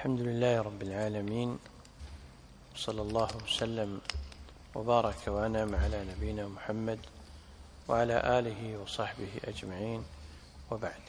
الحمد لله رب العالمين، صلى الله وسلم وبارك وأنعم على نبينا محمد وعلى آله وصحبه أجمعين، وبعد.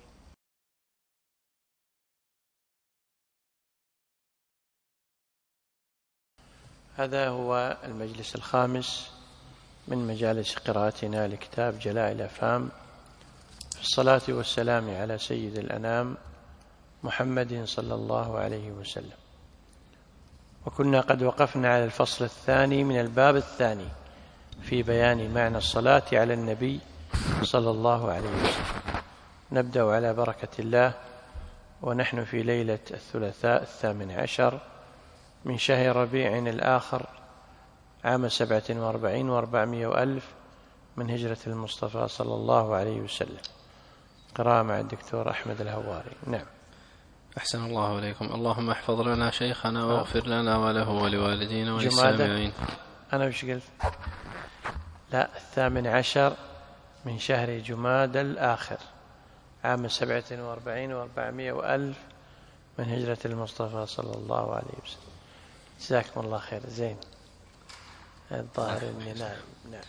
هذا هو المجلس الخامس من مجالس قراءتنا لكتاب جلاء الأفهام في الصلاة والسلام على سيد الأنام محمد صلى الله عليه وسلم. وكنا قد وقفنا على الفصل الثاني من الباب الثاني في بيان معنى الصلاة على النبي صلى الله عليه وسلم. نبدأ على بركة الله ونحن في ليلة الثلاثاء 18 من شهر ربيع الآخر عام 47 و400 وألف من هجرة المصطفى صلى الله عليه وسلم. قراءة مع الدكتور أحمد الهواري. نعم. أحسن الله عليكم. اللهم احفظ لنا شيخنا واغفر لنا وله ولوالدينا وللسامعين. أنا وش قلت؟ لا، 18 من شهر جماد الآخر عام 47 و400 وألف من هجرة المصطفى صلى الله عليه وسلم. جزاكم الله خير. زين، الظاهر إني نعم.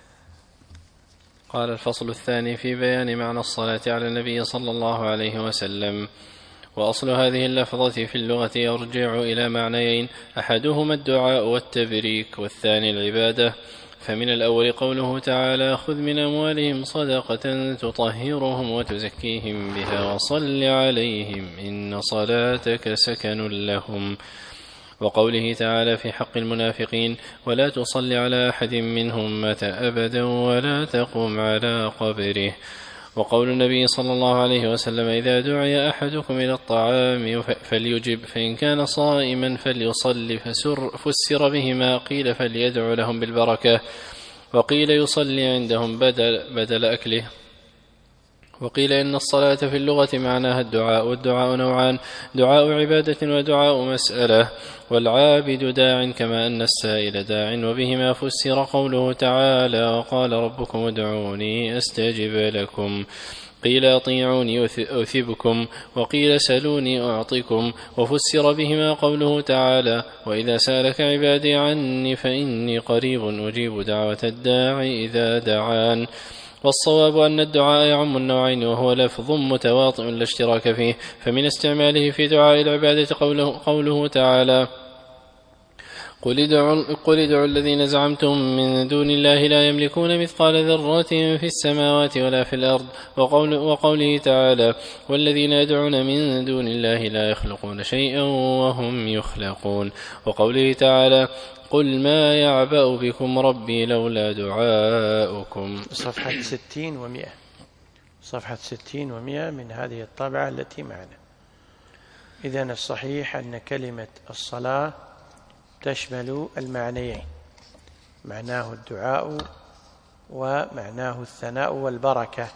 قال: الفصل الثاني في بيان معنى الصلاة على النبي صلى الله عليه وسلم. وأصل هذه اللفظة في اللغة يرجع إلى معنيين: أحدهما الدعاء والتبريك، والثاني العبادة. فمن الأول قوله تعالى: خذ من أموالهم صدقة تطهرهم وتزكيهم بها وصل عليهم إن صلاتك سكن لهم. وقوله تعالى في حق المنافقين: ولا تصل على أحد منهم مات أبدا ولا تقم على قبره. وقول النبي صلى الله عليه وسلم: إذا دعي أحدكم إلى الطعام فليجب، فإن كان صائما فليصل. فسر بهما: قيل فليدعو لهم بالبركة، وقيل يصلي عندهم بدل أكله. وقيل إن الصلاة في اللغة معناها الدعاء، والدعاء نوعان: دعاء عبادة ودعاء مسألة، والعابد داع كما أن السائل داع. وبهما فسر قوله تعالى: وقال ربكم ادعوني أستجب لكم. قيل أطيعوني أثبكم، وقيل سلوني أعطكم. وفسر بهما قوله تعالى: وإذا سألك عبادي عني فإني قريب أجيب دعوة الداعي إذا دعان. والصواب أن الدعاء يعم النوعين، وهو لفظ متواطئ لا اشتراك فيه. فمن استعماله في دعاء العبادة قوله تعالى: قل ادعوا الذين زعمتم من دون الله لا يملكون مثقال ذرة في السماوات ولا في الأرض. وقوله تعالى: والذين يدعون من دون الله لا يخلقون شيئا وهم يخلقون. وقوله تعالى: قل ما يعبأ بكم ربي لولا دعاؤكم. صفحة 60 و100. صفحة 60 و100 من هذه الطبعة التي معنا. إذن الصحيح أن كلمة الصلاة تشمل المعنيين: معناه الدعاء ومعناه الثناء والبركة.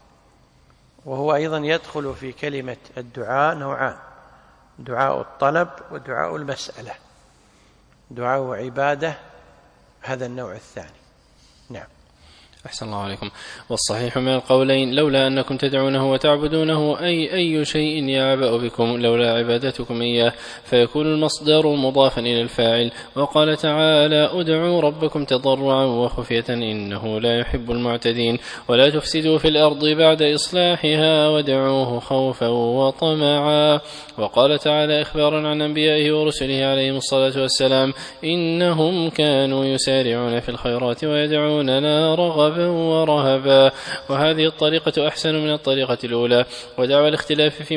وهو أيضا يدخل في كلمة الدعاء نوعان: دعاء الطلب ودعاء المسألة. دعاء عبادة هذا النوع الثاني. نعم. أحسن الله عليكم. والصحيح من القولين: لولا أنكم تدعونه وتعبدونه أي شيء يعبأ بكم لولا عبادتكم إياه، فيكون المصدر مضافا إلى الفاعل. وقال تعالى: ادعوا ربكم تضرعا وخفية إنه لا يحب المعتدين، ولا تفسدوا في الأرض بعد إصلاحها وادعوه خوفا وطمعا. وقال تعالى إخبارا عن أنبيائه ورسله عليهم الصلاة والسلام: إنهم كانوا يسارعون في الخيرات ويدعوننا رغبا ورهبا. وهذه الطريقة أحسن من الطريقة الأولى. ودعوى الاختلاف في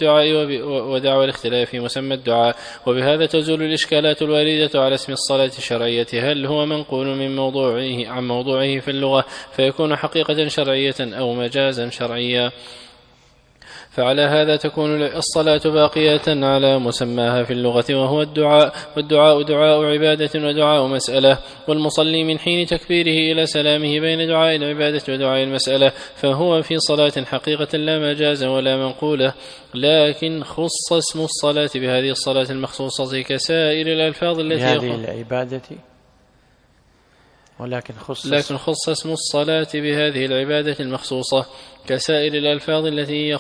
مسمى الدعاء وبهذا تزول الإشكالات الواردة على اسم الصلاة الشرعية: هل هو منقول عن موضوعه في اللغة فيكون حقيقة شرعية أو مجازا شرعيا؟ فعلى هذا تكون الصلاة باقية على مسماها في اللغة وهو الدعاء، والدعاء دعاء عبادة ودعاء مسألة. والمصلي من حين تكبيره إلى سلامه بين دعاء العبادة ودعاء المسألة فهو في صلاة حقيقة لا مجاز ولا منقولة، لكن خص اسم الصلاة بهذه الصلاة المخصوصة كسائر الألفاظ التي بهذه العبادة لكن خص اسم الصلاة بهذه العبادة المخصوصة كسائر الألفاظ التي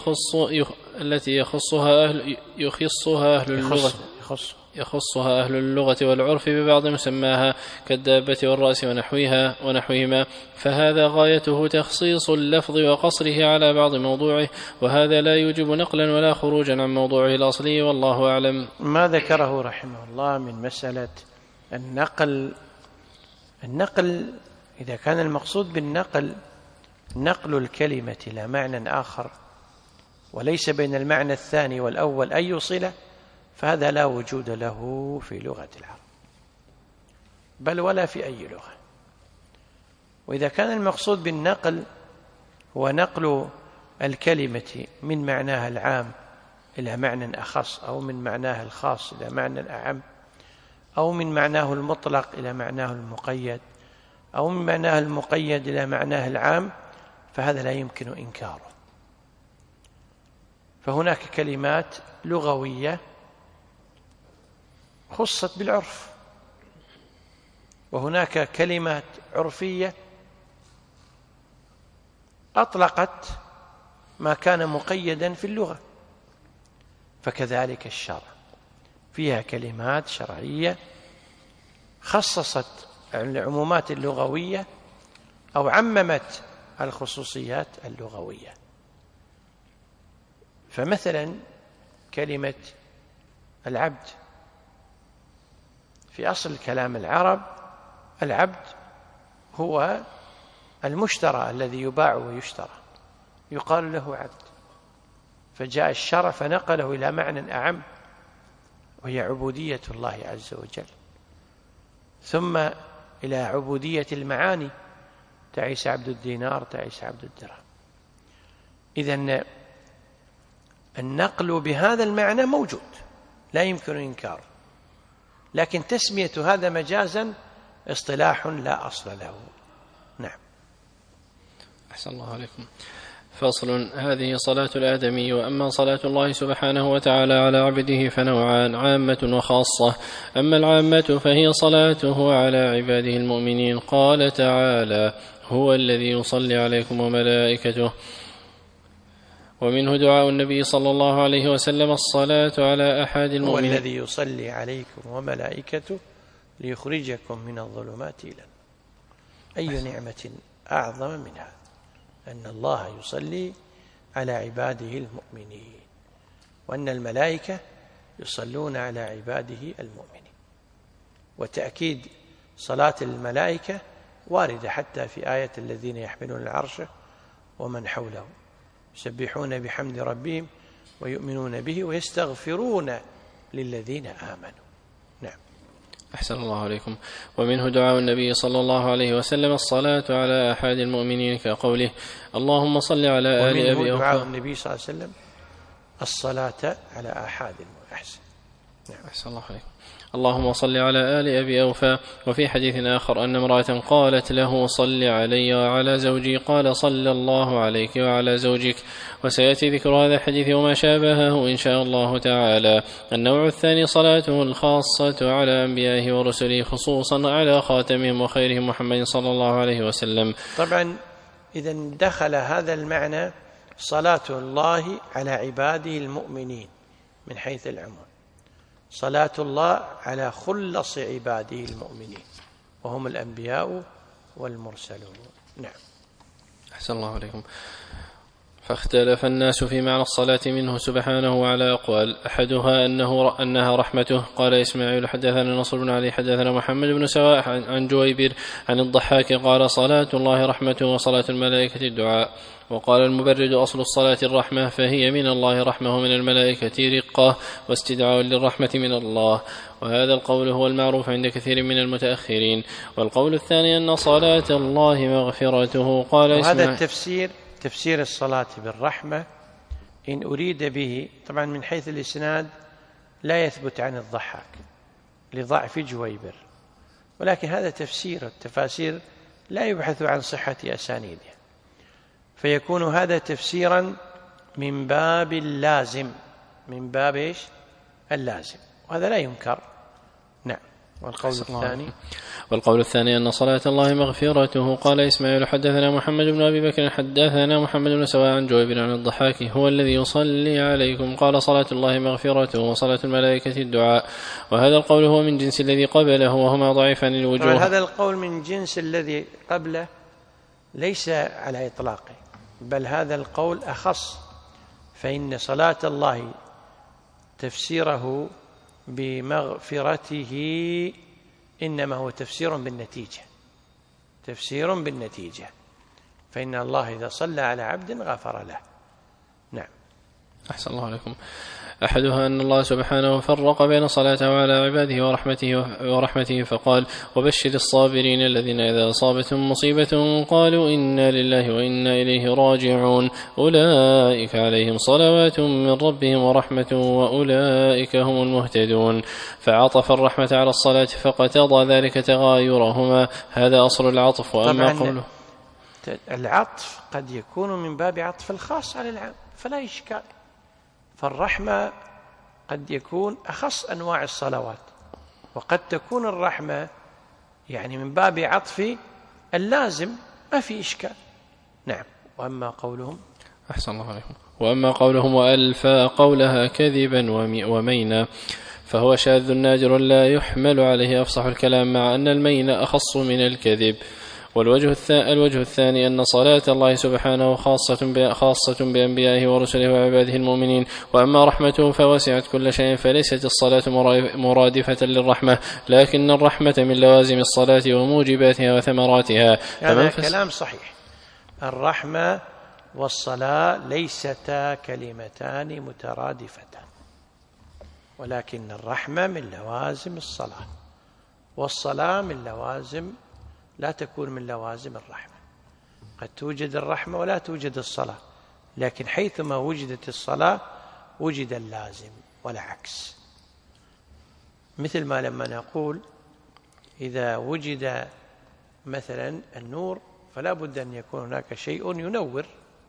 يخصها أهل اللغة والعرف ببعض مسماها كالدابة والرأس ونحوهما، فهذا غايته تخصيص اللفظ وقصره على بعض موضوعه، وهذا لا يوجب نقلا ولا خروجا عن موضوعه الأصلي، والله أعلم. ما ذكره رحمه الله من مسألة النقل إذا كان المقصود بالنقل نقل الكلمة إلى معنى آخر وليس بين المعنى الثاني والأول أي صلة، فهذا لا وجود له في لغة العرب بل ولا في أي لغة. وإذا كان المقصود بالنقل هو نقل الكلمة من معناها العام إلى معنى أخص، أو من معناها الخاص إلى معنى أعم، أو من معناه المطلق إلى معناه المقيد، أو من معناه المقيد إلى معناه العام، فهذا لا يمكن إنكاره. فهناك كلمات لغوية خصت بالعرف، وهناك كلمات عرفية أطلقت ما كان مقيدا في اللغة، فكذلك الشرع فيها كلمات شرعية خصصت العمومات اللغوية أو عممت الخصوصيات اللغوية. فمثلا كلمة العبد في أصل كلام العرب، العبد هو المشترى الذي يباع ويشترى، يقال له عبد، فجاء الشرع فنقله إلى معنى أعم وهي عبودية الله عز وجل، ثم إلى عبودية المعاني، تعيس عبد الدينار، تعيس عبد الدرهم. إذن النقل بهذا المعنى موجود لا يمكن إنكاره، لكن تسمية هذا مجازا اصطلاح لا أصل له. نعم. أحسن الله عليكم. فصل. هذه صلاة الآدمي. وأما صلاة الله سبحانه وتعالى على عبده فنوعان: عامة وخاصة. أما العامة فهي صلاته على عباده المؤمنين، قال تعالى: هو الذي يصلي عليكم وملائكته. ومنه دعاء النبي صلى الله عليه وسلم: الصلاة على أحد المؤمنين. هو الذي يصلي عليكم وملائكته ليخرجكم من الظلمات إلى النور. أي نعمة أعظم من هذا، أن الله يصلي على عباده المؤمنين، وأن الملائكة يصلون على عباده المؤمنين. وتأكيد صلاة الملائكة واردة حتى في آية الذين يحملون العرش ومن حوله يسبحون بحمد ربهم ويؤمنون به ويستغفرون للذين آمنوا. نعم. أحسن الله عليكم. ومنه دعاء النبي صلى الله عليه وسلم: الصلاة على أحد المؤمنين، كقوله: اللهم صل على آل أبي أوفى. ومنه دعاء النبي صلى الله عليه وسلم: الصلاة على أحد المؤمنين. نعم. أحسن الله عليكم. اللهم صل على آل أبي أوفى. وفي حديث آخر أن امرأة قالت له: صل علي وعلى زوجي، قال: صلى الله عليك وعلى زوجك. وسيأتي ذكر هذا الحديث وما شابهه إن شاء الله تعالى. النوع الثاني صلاته الخاصة على أنبيائه ورسله، خصوصا على خاتمهم وخيرهم محمد صلى الله عليه وسلم. طبعا إذا دخل هذا المعنى صلاة الله على عباده المؤمنين من حيث العموم، صلاة الله على خلص عباده المؤمنين وهم الأنبياء والمرسلون. نعم. أحسن الله عليكم. فاختلف الناس في معنى الصلاة منه سبحانه على أقوال، أحدها أنها رحمته. قال إسماعيل: حدثنا نصر بن علي حدثنا محمد بن سواء عن جويبر عن الضحاك قال: صلاة الله رحمته وصلاة الملائكة الدعاء. وقال المبرد: أصل الصلاة الرحمة، فهي من الله رحمة، ومن الملائكة رقة واستدعاء للرحمة من الله. وهذا القول هو المعروف عند كثير من المتأخرين. والقول الثاني أن صلاة الله مغفرته. قال وهذا تفسير الصلاة بالرحمة إن أريد به، طبعا من حيث الإسناد لا يثبت عن الضحاك لضعف جويبر، ولكن هذا تفسير، التفاسير لا يبحث عن صحة أسانيدها، فيكون هذا تفسيرا من باب اللازم، من باب إيش؟ اللازم، وهذا لا ينكر. نعم. والقول الثاني: والقول الثاني أن صلاة الله مغفرته. قال إسماعيل حدثنا محمد بن أبي بكر حدثنا محمد بن سواء عن جويبر عن الضحاك هو الذي يصلي عليكم. قال صلاة الله مغفرته وصلاة الملائكة الدعاء. وهذا القول هو من جنس الذي قبله وهما ضعيفان الوجوه. هذا القول من جنس الذي قبله ليس على إطلاقه، بل هذا القول أخص، فإن صلاة الله تفسيره بمغفرته إنما هو تفسير بالنتيجة، فإن الله إذا صلى على عبد غفر له. نعم. أحسن الله عليكم. أحدها أن الله سبحانه فرق بين صلاته على عباده ورحمته فقال: وبشر الصابرين الذين إذا أصابتهم مصيبة قالوا إنا لله وإنا إليه راجعون أولئك عليهم صلوات من ربهم ورحمة وأولئك هم المهتدون. فعطف الرحمة على الصلاة فاقتضى ذلك تغايرهما. هذا أصل العطف. وأما قوله العطف قد يكون من باب عطف الخاص على العام فلا إشكال، فالرحمة قد يكون أخص أنواع الصلوات، وقد تكون الرحمة يعني من باب عطف اللازم، ما في إشكال. نعم. وأما قولهم أحسن الله عليكم. وأما قولهم وألفا قولها كذبا ومينا فهو شاذ نادر لا يحمل عليه أفصح الكلام، مع أن المين أخص من الكذب. الوجه الثاني أن صلاة الله سبحانه خاصة بأنبيائه ورسله وعباده المؤمنين، وأما رحمته فوسعت كل شيء، فليست الصلاة مرادفة للرحمة، لكن الرحمة من لوازم الصلاة وموجباتها وثمراتها. هذا كلام صحيح. الرحمة والصلاة ليستا كلمتان مترادفتان، ولكن الرحمة من لوازم الصلاة، والصلاة من لوازم لا تكون من لوازم الرحمة. قد توجد الرحمة ولا توجد الصلاة، لكن حيثما وجدت الصلاة وجد اللازم والعكس. مثل ما لما نقول إذا وجد مثلا النور فلا بد أن يكون هناك شيء ينور،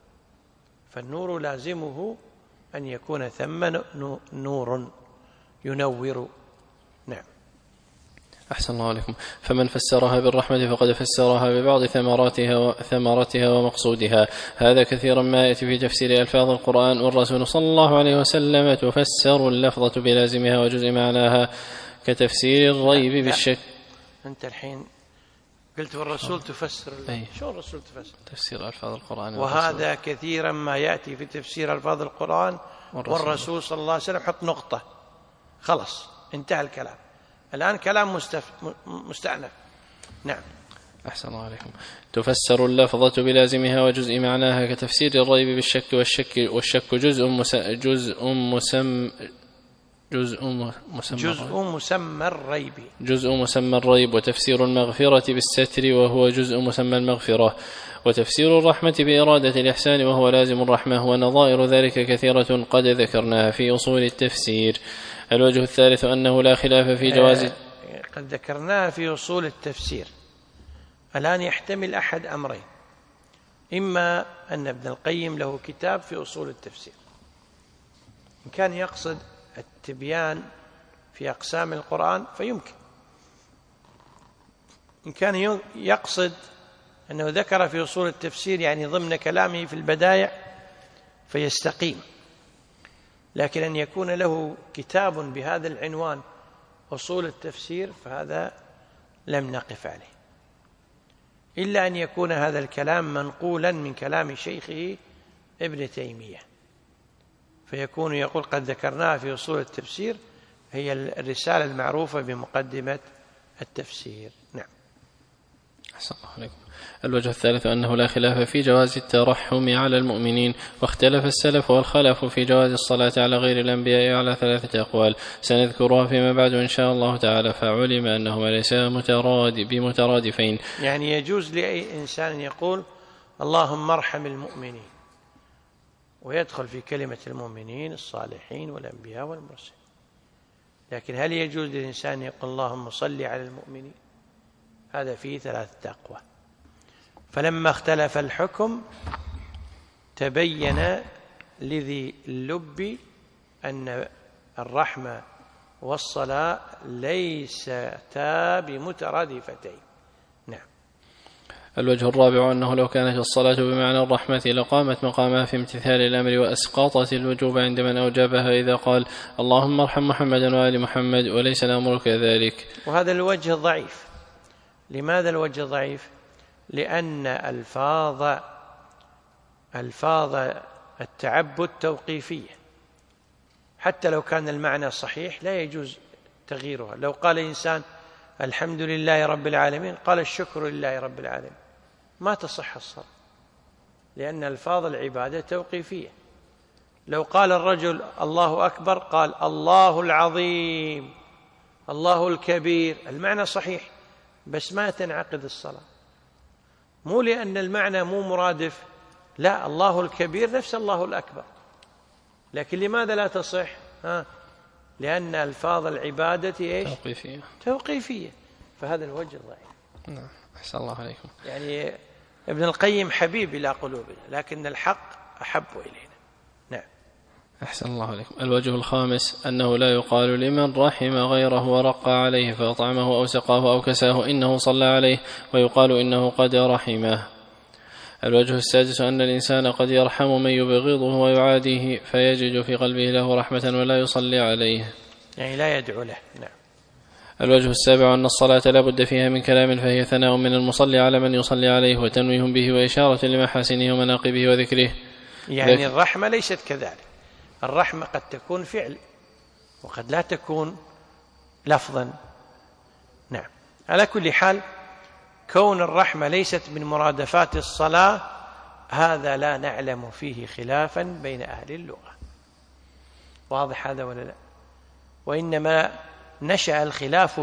فالنور لازمه أن يكون ثم نور ينور. نعم. أحسن الله عليكم. فمن فسرها بالرحمة فقد فسرها ببعض ثمرتها ومقصودها. هذا كثيرا ما يأتي في تفسير ألفاظ القرآن، والرسول صلى الله عليه وسلم تفسر اللفظة بلازمها وجزء معناها، كتفسير الريب بالشك. أنت الحين قلت والرسول تفسر شو الرسول تفسر؟ تفسير ألفاظ القرآن. وهذا كثيرا ما يأتي في تفسير ألفاظ القرآن والرسول صلى الله عليه وسلم حط نقطة، خلص انتهى الكلام. الآن كلام مستأنف. نعم. أحسن الله عليكم. تفسر اللفظة بلازمها وجزء معناها، كتفسير الريب بالشك، والشك جزء مسمى الريب، وتفسير المغفرة بالستر وهو جزء مسمى المغفرة، وتفسير الرحمة بإرادة الإحسان وهو لازم الرحمة، ونظائر ذلك كثيرة قد ذكرناها في أصول التفسير. الوجه الثالث أنه لا خلاف في جواز قد ذكرناها في أصول التفسير. الآن يحتمل أحد أمرين: إما أن ابن القيم له كتاب في أصول التفسير، إن كان يقصد التبيان في أقسام القرآن فيمكن، إن كان يقصد أنه ذكر في أصول التفسير يعني ضمن كلامه في البدايع فيستقيم. لكن أن يكون له كتاب بهذا العنوان أصول التفسير فهذا لم نقف عليه، إلا أن يكون هذا الكلام منقولا من كلام شيخه ابن تيمية، فيكون يقول قد ذكرناها في أصول التفسير، هي الرسالة المعروفة بمقدمة التفسير. نعم. أحسن الله عليكم. الوجه الثالث أنه لا خلاف في جواز الترحم على المؤمنين، واختلف السلف والخلف في جواز الصلاة على غير الأنبياء على 3 أقوال سنذكرها فيما بعد إن شاء الله تعالى، فعلم أنهما ليس بمترادفين. يعني يجوز لأي إنسان يقول اللهم ارحم المؤمنين، ويدخل في كلمة المؤمنين الصالحين والأنبياء والمرسلين، لكن هل يجوز للإنسان يقول اللهم صل على المؤمنين؟ هذا فيه 3 أقوال. فلما اختلف الحكم تبين لذي اللب أن الرحمة والصلاة ليستا بمترادفتين. نعم. الوجه الرابع أنه لو كانت الصلاة بمعنى الرحمة لقامت مقامها في امتثال الأمر وأسقطت الوجوب عند من أوجبها إذا قال اللهم ارحم محمدا وآل محمد، وليس الأمر كذلك. وهذا الوجه ضعيف. لماذا الوجه ضعيف؟ لأن ألفاظ التعبد توقيفية، حتى لو كان المعنى صحيح لا يجوز تغييرها. لو قال إنسان الحمد لله رب العالمين قال الشكر لله رب العالمين ما تصح الصلاة، لأن ألفاظ العبادة توقيفية. لو قال الرجل الله أكبر قال الله العظيم الله الكبير، المعنى صحيح بس ما تنعقد الصلاة، مو لأن المعنى مو مرادف، لا، الله الكبير نفس الله الأكبر، لكن لماذا لا تصح؟ لأن ألفاظ العبادة إيش؟ توقيفية. فهذا الوجه ضعيف. نعم. أحسن الله عليكم. يعني ابن القيم حبيب إلى قلوبنا، لكن الحق أحب إلينا. نعم. أحسن الله عليكم. الوجه الخامس أنه لا يقال لمن رحم غيره ورقى عليه فأطعمه أو سقاه أو كساه إنه صلى عليه، ويقال إنه قد رحمه. الوجه السادس أن الإنسان قد يرحم من يبغضه ويعاديه فيجد في قلبه له رحمة ولا يصلي عليه، يعني لا يدعو له. نعم. الوجه السابع أن الصلاة لا بد فيها من كلام، فهي ثناء من المصلي على من يصلي عليه وتنويه به وإشارة لمحاسنه ومناقبه وذكره. يعني الرحمة ليست كذلك، الرحمة قد تكون فعل وقد لا تكون لفظا. نعم. على كل حال كون الرحمة ليست من مرادفات الصلاة هذا لا نعلم فيه خلافا بين أهل اللغة. واضح هذا ولا لا؟ وإنما نشأ الخلاف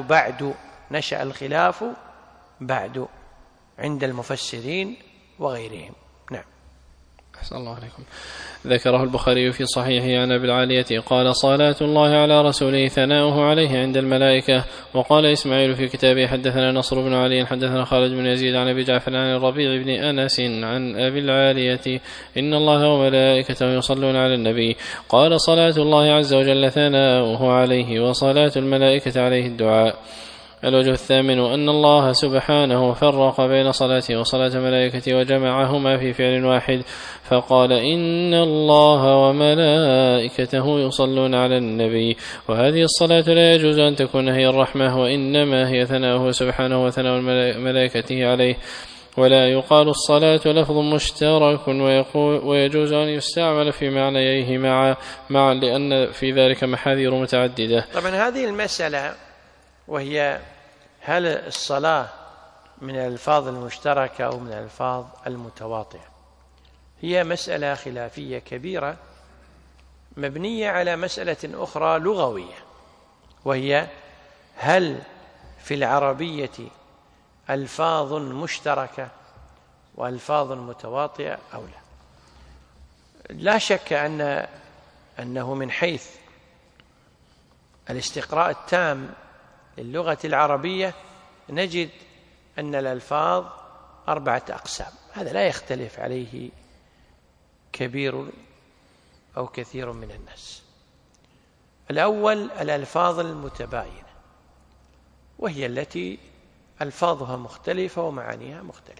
بعد عند المفسرين وغيرهم. نعم. أحسن الله عليكم. ذكره البخاري في صحيحه عن أبي العالية قال صلاة الله على رسوله ثناؤه عليه عند الملائكة. وقال إسماعيل في كتابه حدثنا نصر بن علي حدثنا خالد بن يزيد عن أبي جعفر عن الربيع بن أنس عن أبي العالية إن الله وملائكته يصلون على النبي. قال صلاة الله عز وجل ثناؤه عليه وصلاة الملائكة عليه الدعاء. الوجه الثامن أن الله سبحانه فرق بين صلاته وصلاة ملائكته وجمعهما في فعل واحد، فقال إن الله وملائكته يصلون على النبي. وهذه الصلاة لا يجوز أن تكون هي الرحمة، وإنما هي ثناؤه سبحانه وثناء ملائكته عليه. ولا يقال الصلاة لفظ مشترك ويجوز أن يستعمل في معنييه معا لأن في ذلك محاذير متعددة. طبعا هذه المسألة وهي هل الصلاة من الألفاظ المشتركة أو من الألفاظ المتواطئة هي مسألة خلافية كبيرة مبنية على مسألة أخرى لغوية، وهي هل في العربية ألفاظ مشتركة وألفاظ متواطئة أو لا. لا شك أنه من حيث الاستقراء التام للغة العربية نجد أن الألفاظ 4 أقسام، هذا لا يختلف عليه كبير أو كثير من الناس. الأول الألفاظ المتباينة، وهي التي ألفاظها مختلفة ومعانيها مختلفة.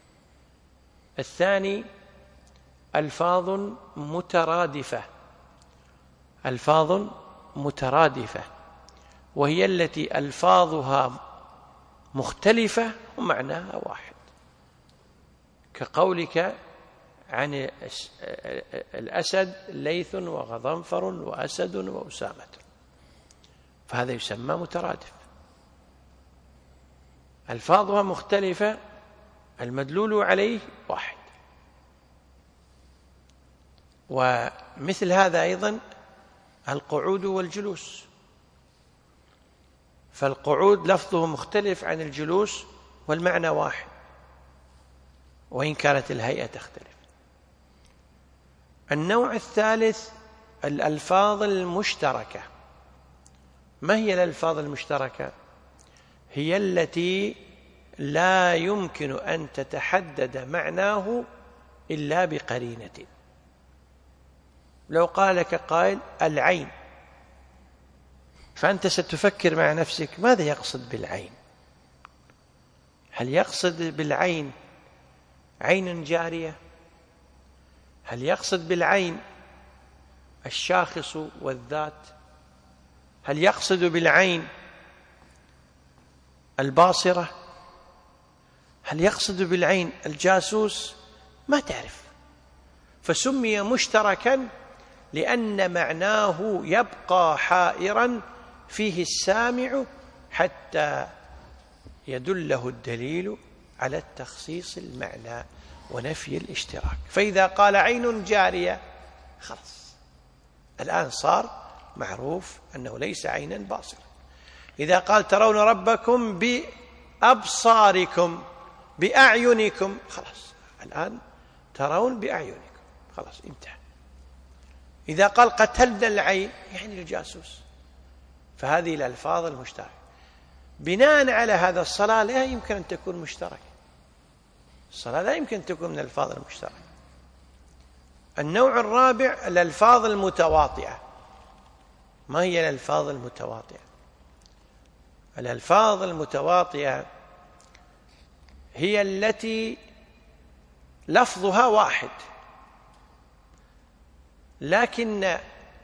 الثاني ألفاظ مترادفة، وهي التي ألفاظها مختلفة ومعناها واحد، كقولك عن الأسد ليث وغضنفر وأسد وأسامة، فهذا يسمى مترادف. ألفاظها مختلفة المدلول عليه واحد. ومثل هذا أيضا القعود والجلوس، فالقعود لفظه مختلف عن الجلوس والمعنى واحد وإن كانت الهيئة تختلف. النوع الثالث الألفاظ المشتركة. ما هي الألفاظ المشتركة؟ هي التي لا يمكن أن تتحدد معناه إلا بقرينة. لو قال لك قائل العين، فأنت ستفكر مع نفسك ماذا يقصد بالعين؟ هل يقصد بالعين عين جارية؟ هل يقصد بالعين الشاخص والذات؟ هل يقصد بالعين الباصرة؟ هل يقصد بالعين الجاسوس؟ ما تعرف. فسمي مشتركا لأن معناه يبقى حائرا فيه السامع حتى يدله الدليل على التخصيص المعنى ونفي الاشتراك. فإذا قال عين جارية خلاص الآن صار معروف أنه ليس عينا باصرة. إذا قال ترون ربكم بأبصاركم بأعينكم خلاص الآن ترون بأعينكم خلاص انتهى. إذا قال قتلنا العين يعني الجاسوس. فهذه الألفاظ المشتركة. بناء على هذا الصلاة لا يمكن أن تكون مشتركة. الصلاة لا يمكن أن تكون من الألفاظ المشتركة. النوع الرابع الألفاظ المتواطئة. ما هي الألفاظ المتواطئة؟ الألفاظ المتواطئة هي التي لفظها واحد لكن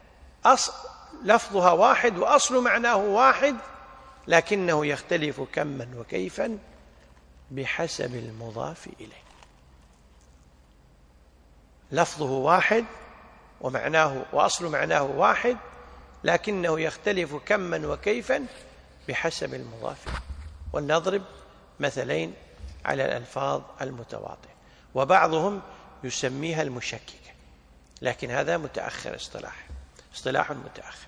لفظها واحد وأصل معناه واحد لكنه يختلف كما وكيفا بحسب المضاف إليه. لفظه واحد ومعناه وأصل معناه واحد لكنه يختلف كما وكيفا بحسب المضاف إليه. ولنضرب مثلين على الألفاظ المتواطئة. وبعضهم يسميها المشككة لكن هذا متأخر اصطلاح متأخر.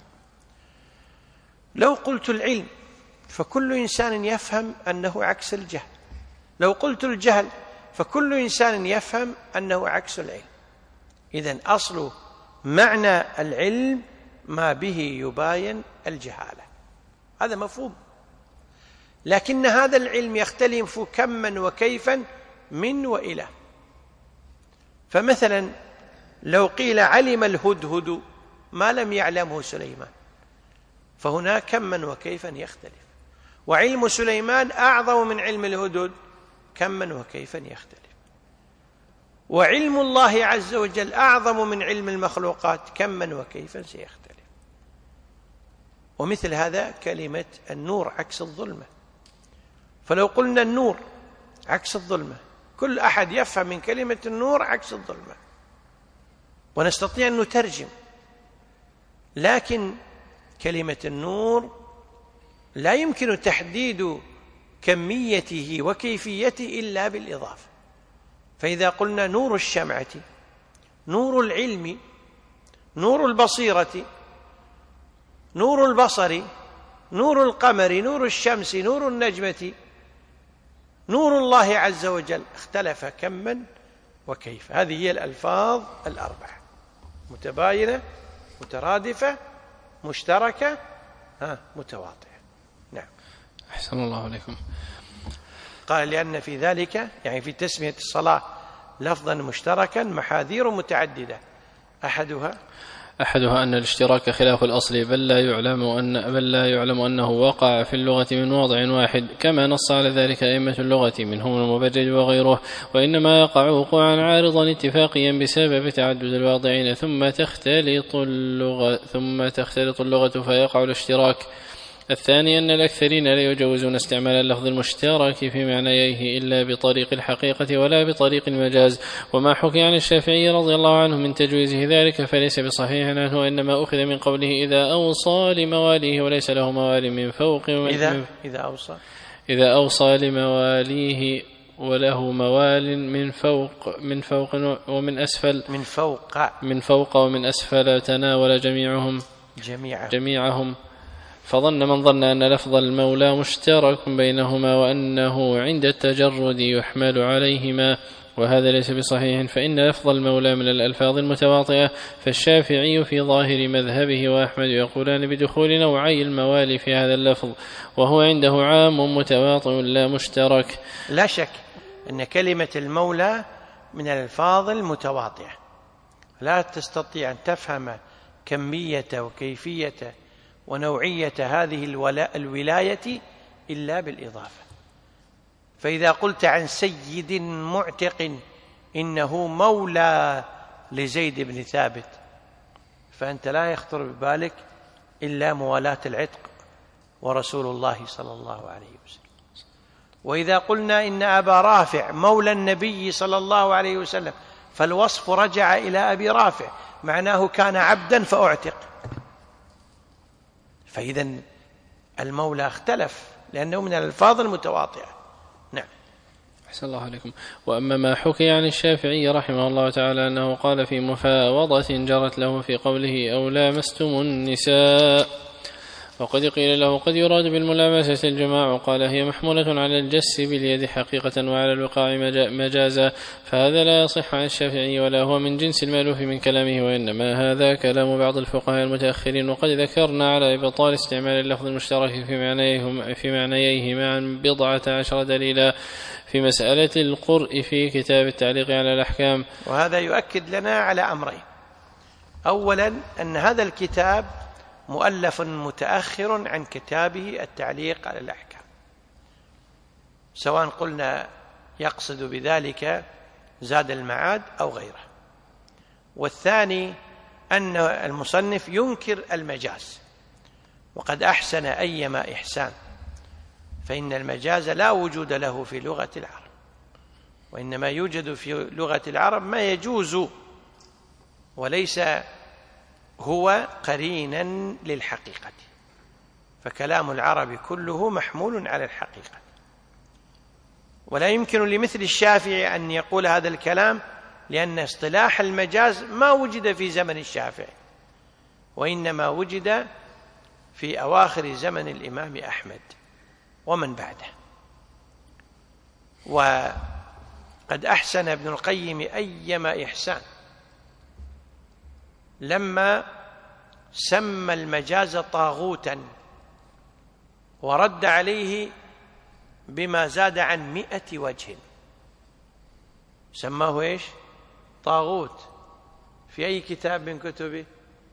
لو قلت العلم فكل إنسان يفهم أنه عكس الجهل. لو قلت الجهل فكل إنسان يفهم أنه عكس العلم. إذن أصل معنى العلم ما به يباين الجهالة. هذا مفهوم. لكن هذا العلم يختلف كما وكيفا من وإلى. فمثلا لو قيل علم الهدهد ما لم يعلمه سليمان فهنا كما وكيفا يختلف. وعلم سليمان أعظم من علم الهدهد كما وكيفا يختلف. وعلم الله عز وجل أعظم من علم المخلوقات كما وكيفا سيختلف. ومثل هذا كلمة النور عكس الظلمة. فلو قلنا النور عكس الظلمة كل أحد يفهم من كلمة النور عكس الظلمة ونستطيع أن نترجم. لكن كلمة النور لا يمكن تحديد كميته وكيفيته إلا بالإضافة. فإذا قلنا نور الشمعة نور العلم نور البصيرة نور البصر نور القمر نور الشمس نور النجمة نور الله عز وجل اختلف كما وكيف. هذه هي الألفاظ الأربعة: متباينة مترادفة مشتركة متواطئة. نعم. أحسن الله عليكم. قال لأن في ذلك يعني في تسمية الصلاة لفظا مشتركا محاذير متعددة. أحدها أن الاشتراك خلاف الأصل بل لا يعلم أنه وقع في اللغة من وضع واحد كما نص على ذلك أئمة اللغة منهم المبرد وغيره. وإنما يقع وقوعا عارضا اتفاقيا بسبب تعدد الواضعين ثم تختلط اللغة فيقع الاشتراك. الثاني أن الأكثرين لا يجوزون استعمال اللفظ المشترك في معنيه إلا بطريق الحقيقة ولا بطريق المجاز. وما حكي عن الشافعي رضي الله عنه من تجويزه ذلك فليس بصحيح عنه وإنما أخذ من قوله إذا أوصى لمواليه وليس له موال من فوق إذا أوصى لمواليه وله موال من فوق ومن أسفل من فوق ومن أسفل تناول جميعهم. فظن من ظن أن لفظ المولى مشترك بينهما وأنه عند التجرد يحمل عليهما وهذا ليس بصحيح. فإن لفظ المولى من الألفاظ المتواطئة. فالشافعي في ظاهر مذهبه وأحمد يقولان بدخول نوعي الموالي في هذا اللفظ وهو عنده عام متواطئ لا مشترك. لا شك أن كلمة المولى من الألفاظ المتواطئة لا تستطيع أن تفهم كمية وكيفية ونوعية هذه الولاية إلا بالإضافة. فإذا قلت عن سيد معتق إنه مولى لزيد بن ثابت، فأنت لا يخطر ببالك إلا موالاة العتق ورسول الله صلى الله عليه وسلم. وإذا قلنا إن أبا رافع مولى النبي صلى الله عليه وسلم، فالوصف رجع إلى أبي رافع، معناه كان عبدا فأعتق. فإذا المولى اختلف لأنه من الألفاظ المتواطئة. نعم. أحسن الله عليكم. وأما ما حكي عن الشافعي رحمه الله تعالى أنه قال في مفاوضة جرت له في قوله أو لامستم النساء، وقد قيل له قد يراد بالملامسة الجماع، قال هي محمولة على الجس باليد حقيقة وعلى الوقاع مجازا، فهذا لا يصح عن الشافعي ولا هو من جنس المألوف من كلامه، وإنما هذا كلام بعض الفقهاء المتأخرين. وقد ذكرنا على إبطال استعمال اللفظ المشترك في معنييه معا 14 دليلا في مسألة القرء في كتاب التعليق على الأحكام. وهذا يؤكد لنا على أمرين: أولا أن هذا الكتاب مؤلف متأخر عن كتابه التعليق على الأحكام، سواء قلنا يقصد بذلك زاد المعاد أو غيره. والثاني أن المصنف ينكر المجاز، وقد أحسن أيما إحسان، فإن المجاز لا وجود له في لغة العرب، وإنما يوجد في لغة العرب ما يجوز وليس هو قرينا للحقيقة، فكلام العرب كله محمول على الحقيقة. ولا يمكن لمثل الشافعي أن يقول هذا الكلام، لأن اصطلاح المجاز ما وجد في زمن الشافعي، وإنما وجد في أواخر زمن الإمام أحمد ومن بعده. وقد أحسن ابن القيم أيما إحسان لما سمى المجاز طاغوتا، ورد عليه بما زاد عن 100 وجه، سماه إيش؟ طاغوت. في أي كتاب من كتبه؟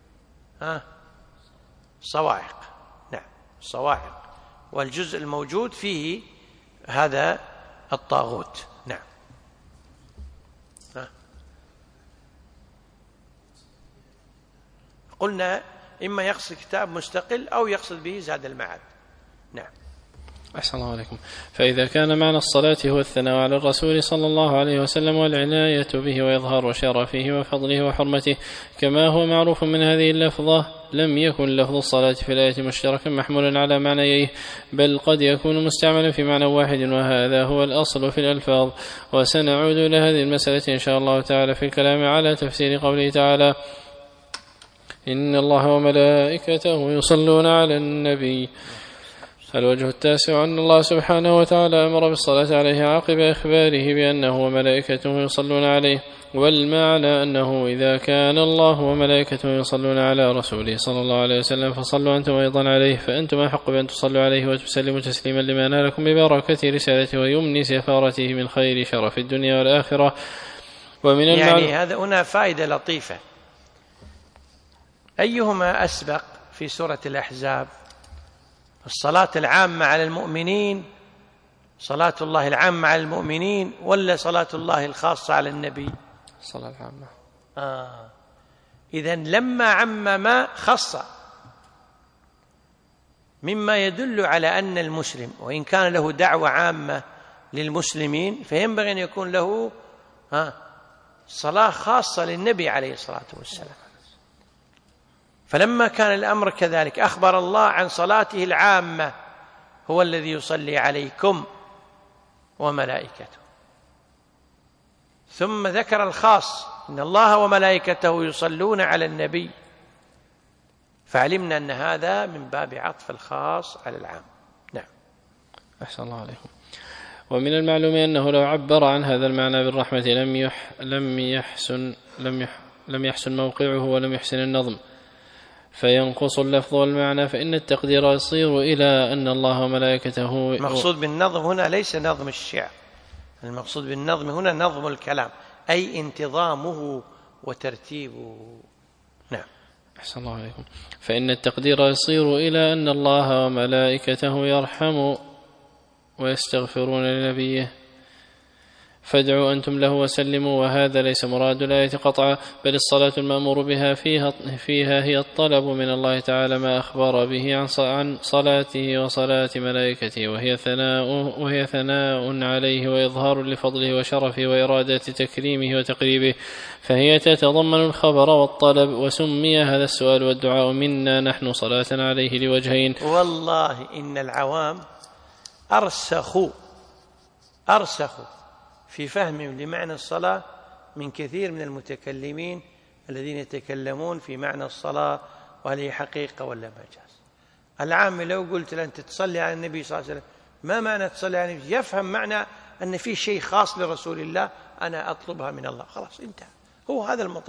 صواعق. نعم، صواعق، والجزء الموجود فيه هذا الطاغوت. نعم. قلنا إما يقصد كتاب مستقل أو يقصد به زاد المعاد. نعم. أحسن الله عليكم. فإذا كان معنى الصلاة هو الثناء على الرسول صلى الله عليه وسلم والعناية به وإظهار شرفه وفضله وحرمته كما هو معروف من هذه اللفظة، لم يكن لفظ الصلاة في الآية مشتركا محمولا على معنييه، بل قد يكون مستعملا في معنى واحد، وهذا هو الأصل في الألفاظ. وسنعود إلى هذه المسألة إن شاء الله تعالى في الكلام على تفسير قوله تعالى إن الله وملائكته يصلون على النبي. الوجه التاسع أن الله سبحانه وتعالى أمر بالصلاة عليه عقب إخباره بأنه وملائكته يصلون عليه، والمعنى أنه إذا كان الله وملائكته يصلون على رسوله صلى الله عليه وسلم فصلوا أنتم أيضا عليه، فأنتم أحق بأن تصلوا عليه وتسلموا تسليما لما نالكم ببركة رسالته ويمن سفارته من خير شرف الدنيا والآخرة. ومن يعني هذا هنا فائدة لطيفة: أيهما أسبق في سورة الأحزاب؟ الصلاة العامة على المؤمنين، صلاة الله العامة على المؤمنين، ولا صلاة الله الخاصة على النبي؟ الصلاة العامة. إذن لما عمم خص، مما يدل على أن المسلم وإن كان له دعوة عامة للمسلمين فينبغي أن يكون له صلاة خاصة للنبي عليه الصلاة والسلام. فلما كان الأمر كذلك أخبر الله عن صلاته العامة: هو الذي يصلي عليكم وملائكته، ثم ذكر الخاص: إن الله وملائكته يصلون على النبي، فعلمنا أن هذا من باب عطف الخاص على العام. نعم. أحسن الله عليكم. ومن المعلوم أنه لو عبر عن هذا المعنى بالرحمة لم يحسن موقعه ولم يحسن النظم، فينقص اللفظ والمعنى، فإن التقدير يصير إلى أن الله وملائكته. المقصود بالنظم هنا ليس نظم الشعر، المقصود بالنظم هنا نظم الكلام، أي انتظامه وترتيبه. نعم. أحسن الله عليكم. فإن التقدير يصير إلى أن الله وملائكته يرحم ويستغفرون لنبيه، فادعوا أنتم له وسلموا. وهذا ليس مراد الآية قطعا، بل الصلاة المأمور بها فيها هي الطلب من الله تعالى ما أخبر به عن صلاته وصلاة ملائكته، وهي ثناء عليه وإظهار لفضله وشرفه وإرادة تكريمه وتقريبه، فهي تتضمن الخبر والطلب. وسمي هذا السؤال والدعاء منا نحن صلاة عليه لوجهين. والله إن العوام أرسخوا في فهمهم لمعنى الصلاة من كثير من المتكلمين الذين يتكلمون في معنى الصلاة وهل هي حقيقة ولا مجاز. العام لو قلت له أنت تصلي على النبي صلى الله عليه وسلم، ما معنى تصلي على النبي؟ يفهم معنى أن في شيء خاص لرسول الله أنا أطلبها من الله، خلاص انتهى. هو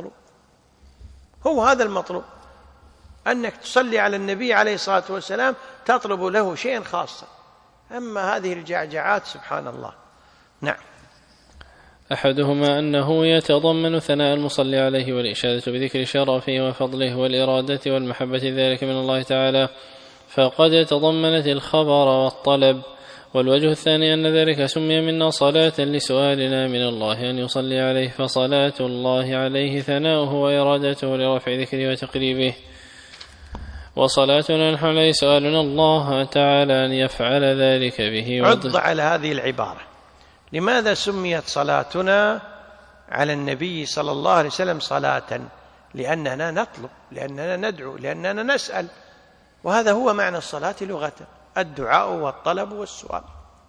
هذا المطلوب أنك تصلي على النبي عليه الصلاة والسلام، تطلب له شيئا خاصا. أما هذه الجعجعات سبحان الله. نعم. أحدهما أنه يتضمن ثناء المصلي عليه والإشادة بذكر شرفه وفضله والإرادة والمحبة ذلك من الله تعالى، فقد تضمنت الخبر والطلب. والوجه الثاني أن ذلك سمي منا صلاة لسؤالنا من الله أن يصلي عليه، فصلاة الله عليه ثناؤه وإرادته لرفع ذكره وتقريبه، وصلاتنا نحن عليه سؤالنا الله تعالى أن يفعل ذلك به. عض على هذه العبارة. لماذا سميت صلاتنا على النبي صلى الله عليه وسلم صلاة؟ لأننا نطلب، لأننا ندعو، لأننا نسأل، وهذا هو معنى الصلاة لغة، الدعاء والطلب والسؤال.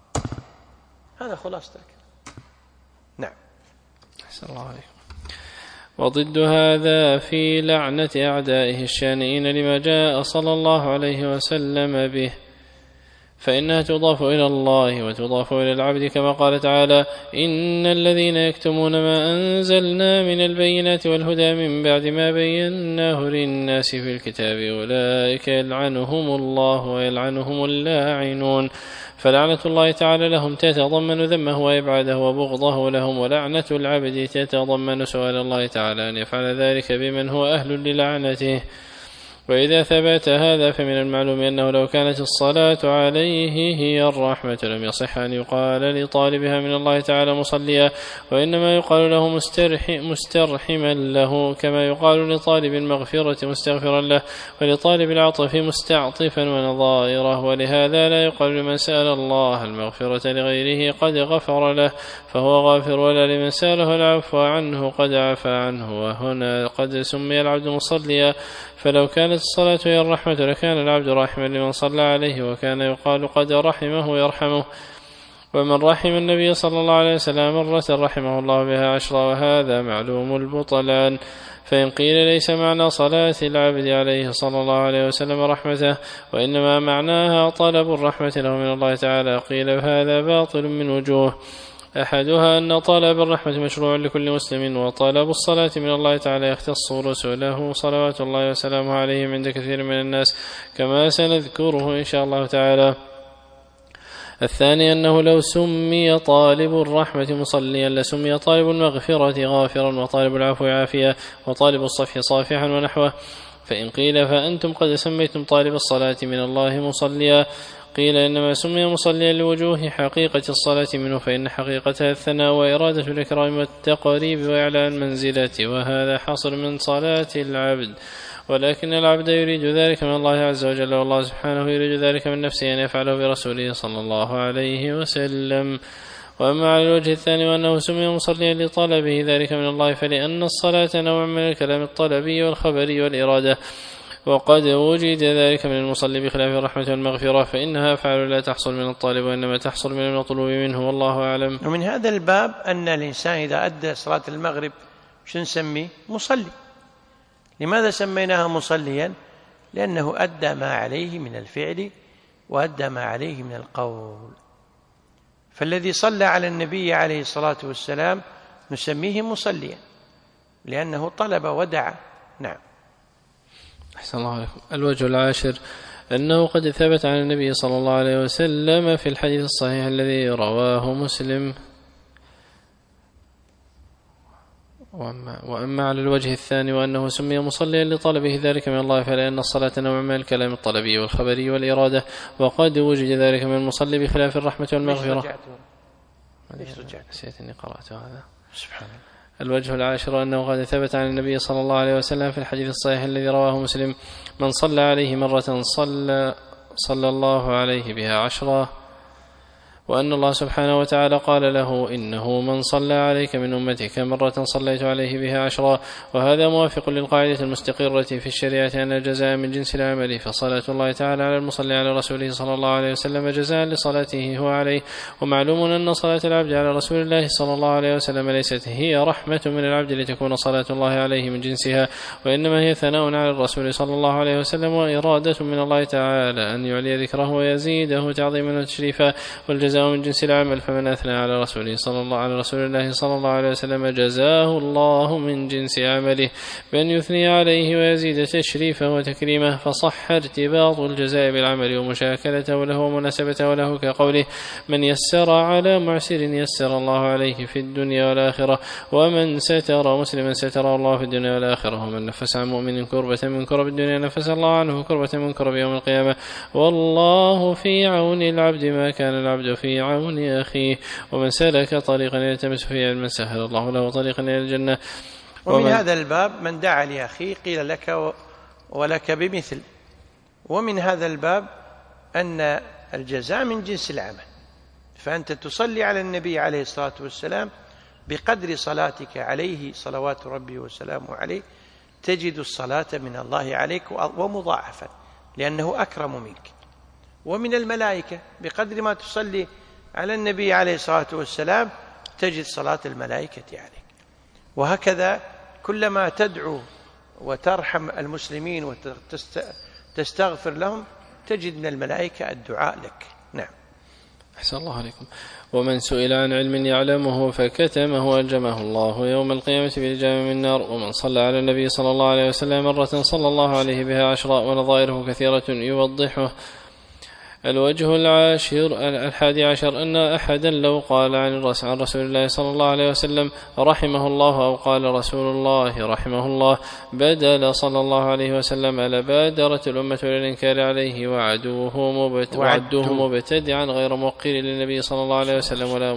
هذا خلاصة الكلام. نعم. أحسن الله عليكم. وضد هذا في لعنة أعدائه الشانئين لما جاء صلى الله عليه وسلم به، فإنها تضاف إلى الله وتضاف إلى العبد، كما قال تعالى: إن الذين يكتمون ما أنزلنا من البينات والهدى من بعد ما بيناه للناس في الكتاب أولئك يلعنهم الله ويلعنهم اللاعنون. فلعنة الله تعالى لهم تتضمن ذمه وإبعاده وبغضه لهم، ولعنة العبد تتضمن سؤال الله تعالى أن يفعل ذلك بمن هو أهل للعنته. وإذا ثبت هذا فمن المعلوم أنه لو كانت الصلاة عليه هي الرحمة لم يصح أن يقال لطالبها من الله تعالى مصليا، وإنما يقال له مسترحما له، كما يقال لطالب المغفرة مستغفرا له، ولطالب العطف مستعطفا ونظائره. ولهذا لا يقال لمن سأل الله المغفرة لغيره قد غفر له فهو غافر، ولا لمن سأله العفو عنه قد عفى عنه. وهنا قد سمي العبد مصليا، فلو كانت الصلاة هي الرحمة لكان العبد راحما لمن صلى عليه، وكان يقال قد رحمه يرحمه. ومن رحم النبي صلى الله عليه وسلم مرة رحمه الله بها 10، وهذا معلوم البطلان. فإن قيل ليس معنى صلاة العبد عليه صلى الله عليه وسلم رحمته، وإنما معناها طلب الرحمة له من الله تعالى، قيل هذا باطل من وجوه. أحدها أن طلب الرحمة مشروع لكل مسلم، وطلب الصلاة من الله تعالى يختص رسوله صلوات الله وسلامه عليهم عند كثير من الناس، كما سنذكره إن شاء الله تعالى. الثاني أنه لو سمي طالب الرحمة مصليا لسمي طالب المغفرة غافرا، وطالب العفو عافيا، وطالب الصفح صافحا ونحوه. فإن قيل فأنتم قد سميتم طالب الصلاة من الله مصليا، قيل إنما سمي مصليا لوجوه حقيقة الصلاة منه، فإن حقيقتها الثناء وإرادة الإكرام والتقريب وإعلاء المنزلة، وهذا حاصل من صلاة العبد. ولكن العبد يريد ذلك من الله عز وجل، والله سبحانه يريد ذلك من نفسه أن يفعله برسوله صلى الله عليه وسلم. وأما على الوجه الثاني وأنه سمي مصليا لطلبه ذلك من الله، فلأن الصلاة نوع من الكلام الطلبي والخبري والإرادة، وقد وجد ذلك من المصلي بخلاف الرحمة والمغفرة، فإنها أفعال لا تحصل من الطالب وإنما تحصل من المطلوب منه، والله أعلم. ومن هذا الباب أن الإنسان إذا أدى صلاة المغرب شو نسميه؟ مصلي. لماذا سميناها مصليا؟ لأنه أدى ما عليه من الفعل وأدى ما عليه من القول. فالذي صلى على النبي عليه الصلاة والسلام نسميه مصليا لأنه طلب ودعا. نعم. أحسن الله عليكم. الوجه العاشر أنه قد ثبت عن النبي صلى الله عليه وسلم في الحديث الصحيح الذي رواه مسلم وأما على الوجه الثاني وأنه سمي مصليا لطلبه ذلك من الله، فلأن الصلاة نوع من الكلام الطلبي والخبري والإرادة، وقد وجد ذلك من المصلي بخلاف الرحمة والمغفرة. نسيت أني قرأت هذا. سبحان الله. الوجه العاشر أنه قد ثبت عن النبي صلى الله عليه وسلم في الحديث الصحيح الذي رواه مسلم: من صلى عليه مرة صلى الله عليه بها 10، وأن الله سبحانه وتعالى قال له: إنه من صلى عليك من أمتك مرة صليت عليه بها 10. وهذا موافق للقاعدة المستقرة في الشريعة أن الجزاء من جنس العمل، فصلاة الله تعالى على المصلي على رسوله صلى الله عليه وسلم جزاء لصلاته هو عليه. ومعلوم أن صلاة العبد على رسول الله صلى الله عليه وسلم ليست هي رحمة من العبد لتكون صلاة الله عليه من جنسها، وإنما هي ثناء على الرسول صلى الله عليه وسلم، وإرادة من الله تعالى أن يعلي ذكره ويزيده تعظيما وتشريفا، والجزاء من جنس العمل. فمن أثنى على رسول الله صلى الله عليه وسلم جزاه الله من جنس عمله بأن يثني عليه ويزيد تشريفه وتكريمه، فصح ارتباط الجزاء بالعمل ومشاكلته له ومناسبته له، كقوله: من يسر على معسر يسر الله عليه في الدنيا والآخرة، ومن ستر مسلما ستر الله في الدنيا والآخرة، ومن نفس عن مؤمن كربة من كرب الدنيا نفس الله عنه كربة من كرب يوم القيامة. والله في عون العبد ما كان العبد في عون أخيه، ومن سلك طريقا يلتمس فيه علما سهل الله له طريقا إلى الجنة. ومن هذا الباب من دعا لأخيه قيل لك ولك بمثل. ومن هذا الباب أن الجزاء من جنس العمل، فأنت تصلي على النبي عليه الصلاة والسلام بقدر صلاتك عليه صلوات ربي وسلامه عليه، تجد الصلاة من الله عليك ومضاعفا لأنه أكرم منك. ومن الملائكة بقدر ما تصلي على النبي عليه الصلاة والسلام تجد صلاة الملائكة عليك. وهكذا كلما تدعو وترحم المسلمين وتستغفر لهم تجد من الملائكة الدعاء لك. نعم. أحسن الله عليكم. ومن سئل عن علم يعلمه فكتمه ألجمه الله يوم القيامة بلجام من النار. ومن صلى على النبي صلى الله عليه وسلم مرة صلى الله عليه بها 10، ونظائره كثيرة يوضحه. الوجه الحادي عشر أن أحدا لو قال عن رسول الله صلى الله عليه وسلم رحمه الله، أو قال رسول الله رحمه الله، بدل صلى الله عليه وسلم لبادرت الأمة للإنكار عليه وعدوه مبتدعا غير موقر للنبي صلى الله عليه وسلم ولا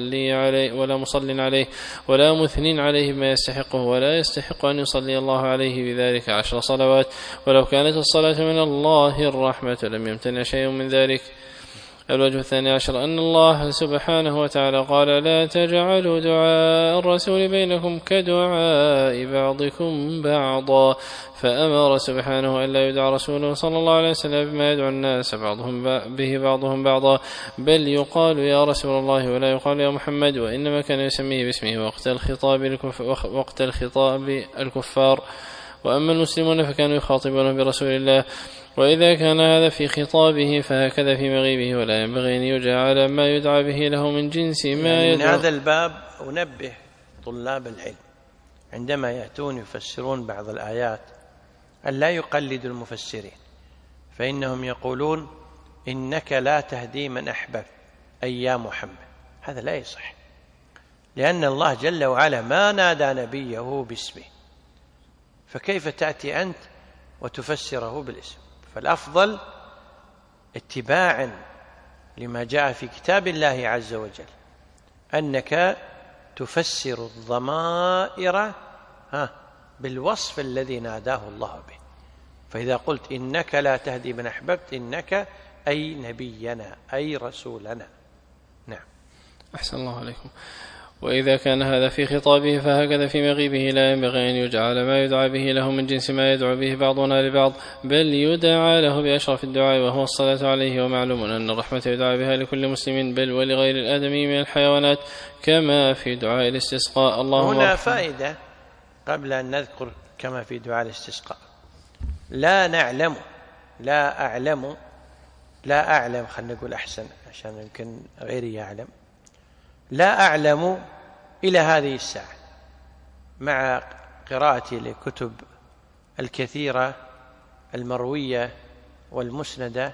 مصل عليه ولا مثن عليه بما يستحقه، ولا يستحق أن يصلي الله عليه بذلك 10 صلوات. ولو كانت الصلاة من الله الرحمة لم يمتنع شيء من ذلك. الوجه الثاني عشر أن الله سبحانه وتعالى قال: لا تجعلوا دعاء الرسول بينكم كدعاء بعضكم بعضا، فأمر سبحانه أن لا يدعى رسوله صلى الله عليه وسلم بما يدعو الناس بعضهم بعضا، بل يقال يا رسول الله ولا يقال يا محمد، وإنما كان يسميه باسمه وقت الخطاب الكفار. وأما المسلمون فكانوا يخاطبون برسول الله، وإذا كان هذا في خطابه فهكذا في مغيبه، ولا ينبغي أن يجعل ما يدعى به له من جنس ما يدعى. من هذا الباب أنبه طلاب العلم عندما يأتون يفسرون بعض الآيات أن لا يقلدوا المفسرين، فإنهم يقولون إنك لا تهدي من أحببت أي يا محمد. هذا لا يصح، لأن الله جل وعلا ما نادى نبيه باسمه، فكيف تأتي أنت وتفسره بالاسم؟ فالأفضل اتباعا لما جاء في كتاب الله عز وجل أنك تفسر الضمائر بالوصف الذي ناداه الله به. فإذا قلت إنك لا تهدي من أحببت، إنك أي نبينا أي رسولنا. نعم. أحسن الله عليكم. وإذا كان هذا في خطابه فهكذا في مغيبه، لا ينبغي أن يجعل ما يدعى به له من جنس ما يدعو به بعضنا لبعض، بل يدعى له بأشرف الدعاء وهو الصلاة عليه. ومعلوم أن الرحمة يدعى بها لكل مسلم بل ولغير الآدمي من الحيوانات، كما في دعاء الاستسقاء. اللهم هنا فائدة قبل أن نذكر كما في دعاء الاستسقاء. لا أعلم خلنا نقول أحسن عشان يمكن غيري يعلم. لا أعلم إلى هذه الساعة مع قراءتي لكتب الكثيرة المروية والمسندة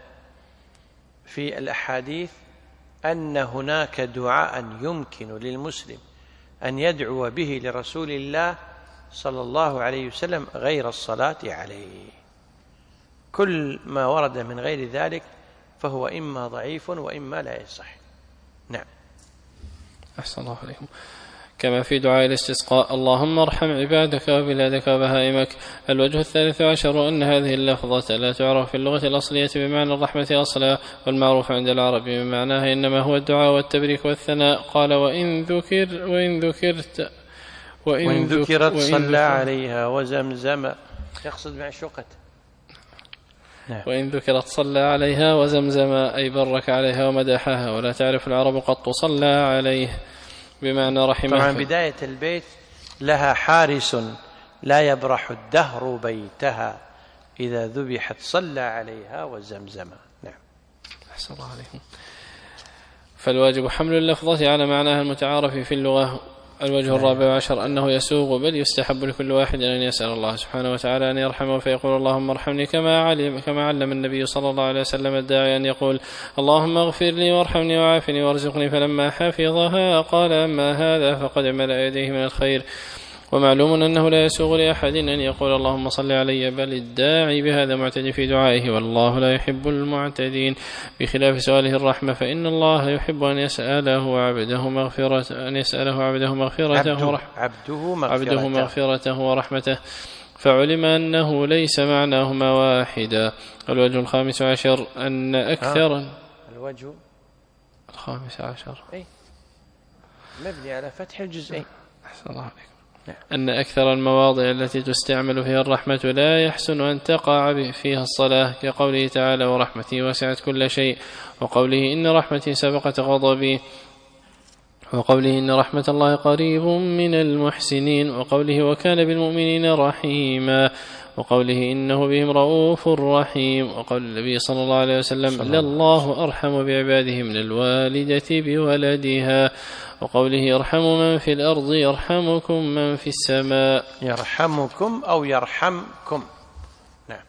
في الأحاديث أن هناك دعاء يمكن للمسلم أن يدعو به لرسول الله صلى الله عليه وسلم غير الصلاة عليه. كل ما ورد من غير ذلك فهو إما ضعيف وإما لا يصح. نعم. أحسن الله عليكم. كما في دعاء الاستسقاء: اللهم ارحم عبادك وبلادك وبهائمك. الوجه 13 أن هذه اللفظة لا تعرف في اللغة الأصلية بمعنى الرحمة أصلا، والمعروف عند العرب بمعناها إنما هو الدعاء والتبريك والثناء. قال: وإن ذكرت صلى عليها وزمزم، يقصد معشوقة. نعم. وإن ذكرت صلى عليها وزمزم، أي برك عليها ومدحها. ولا تعرف العرب قط صلى عليه بمعنى رحمه. طبعا بداية البيت: لها حارس لا يبرح الدهر بيتها، إذا ذبحت صلى عليها وزمزم. نعم. أحسن الله عليكم. فالواجب حمل اللفظة على معناها المتعارف في اللغة. الوجه 14 أنه يسوغ بل يستحب لكل واحد أن يسأل الله سبحانه وتعالى أن يرحمه، فيقول: اللهم ارحمني، كما علم النبي صلى الله عليه وسلم الداعي أن يقول: اللهم اغفر لي وارحمني وعافني وارزقني. فلما حفظها قال: أما هذا فقد ملأ يديه من الخير. ومعلوم أنه لا يسوغ لأحد أن يقول اللهم صل علي، بل الداعي بهذا معتد في دعائه، والله لا يحب المعتدين، بخلاف سؤاله الرحمة، فإن الله يحب أن يسأله عبده مغفرته ورحمته. فعلم أنه ليس معناهما واحدا. الوجه 15 أن أكثر الوجه 15 مبني على فتح الجزئين. أحسن الله عليكم. أن أكثر المواضع التي تستعمل فيها الرحمة لا يحسن أن تقع فيها الصلاة، كقوله تعالى: ورحمتي وسعت كل شيء، وقوله: إن رحمتي سبقت غضبي، وقوله: إن رحمة الله قريب من المحسنين، وقوله: وكان بالمؤمنين رحيما، وقوله: إنه بهم رؤوف رحيم، وقول النبي صلى الله عليه وسلم: لله أرحم بعباده من الوالدة بولدها، وقوله: ارحموا من في الأرض يرحمكم من في السماء. يرحمكم أو يرحمكم. نعم.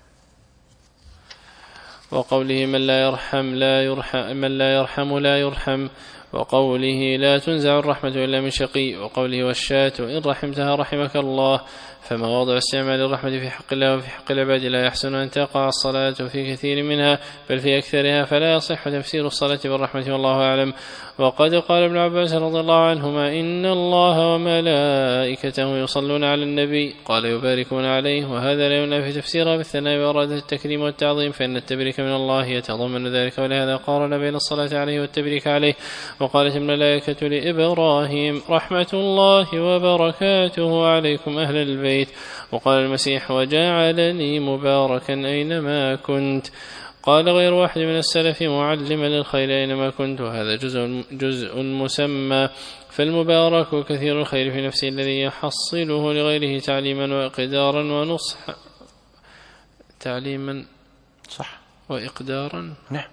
وقوله: من لا يرحم لا يرحم، وقوله: لا تنزع الرحمة إلا من شقي، وقوله: والشاة إن رحمتها رحمك الله. فمواضع استعمال الرحمة في حق الله وفي حق العباد لا يحسن أن تقع الصلاة في كثير منها، بل في أكثرها، فلا يصح تفسير الصلاة بالرحمة، والله أعلم. وقد قال ابن عباس رضي الله عنهما: إن الله وملائكته يصلون على النبي، قال: يباركون عليه، وهذا لا ينافي تفسيرها بالثناء وإرادة التكريم والتعظيم، فإن التبريك من الله يتضمن ذلك، ولهذا قارن بين الصلاة عليه والتبريك عليه. وقالت الملائكة لإبراهيم: رحمة الله وبركاته عليكم أهل البيت. وقال المسيح: وجعلني مباركا أينما كنت. قال غير واحد من السلف: معلما للخير أينما كنت، وهذا جزء مسمى. فالمبارك كثير الخير في نفسه، الذي يحصله لغيره تعليما وإقدارا ونصحا. تعليما صح، وإقدارا. نعم.